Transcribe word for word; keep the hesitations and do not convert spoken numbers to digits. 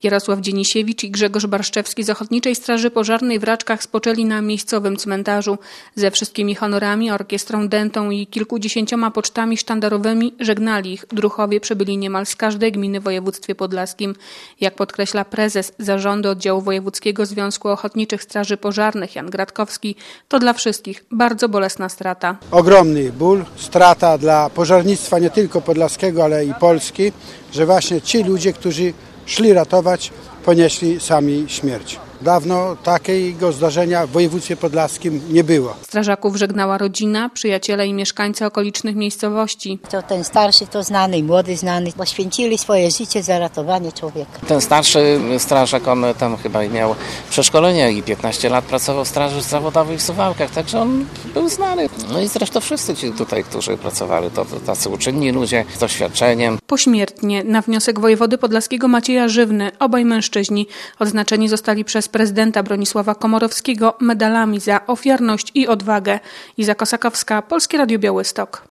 Jarosław Dzienisiewicz i Grzegorz Barszczewski z Ochotniczej Straży Pożarnej w Raczkach spoczęli na miejscowym cmentarzu. Ze wszystkimi honorami, orkiestrą dętą i kilkudziesięcioma pocztami sztandarowymi żegnali ich druhowie przybyli niemal z każdej gminy w województwie podlaskim. Jak podkreśla prezes Zarządu Oddziału Wojewódzkiego Związku Ochotniczych Straży Pożarnych Jan Gratkowski, to dla wszystkich bardzo bolesna strata. Ogromny ból, strata dla pożarnictwa nie tylko podlaskiego, ale i Polski, że właśnie ci ludzie, którzy szli ratować, ponieśli sami śmierć. Dawno takiego zdarzenia w województwie podlaskim nie było. Strażaków żegnała rodzina, przyjaciele i mieszkańcy okolicznych miejscowości. To ten starszy to znany i młody znany, poświęcili swoje życie za ratowanie człowieka. Ten starszy strażak, on tam chyba miał przeszkolenie i piętnaście lat pracował w straży zawodowej w Suwałkach, także on był znany. No i zresztą wszyscy ci tutaj, którzy pracowali, to, to tacy uczynni ludzie z doświadczeniem. Pośmiertnie, na wniosek wojewody podlaskiego Macieja Żywny, obaj mężczyźni odznaczeni zostali przez prezydenta Bronisława Komorowskiego medalami za ofiarność i odwagę. Iza Kosakowska, Polskie Radio Białystok.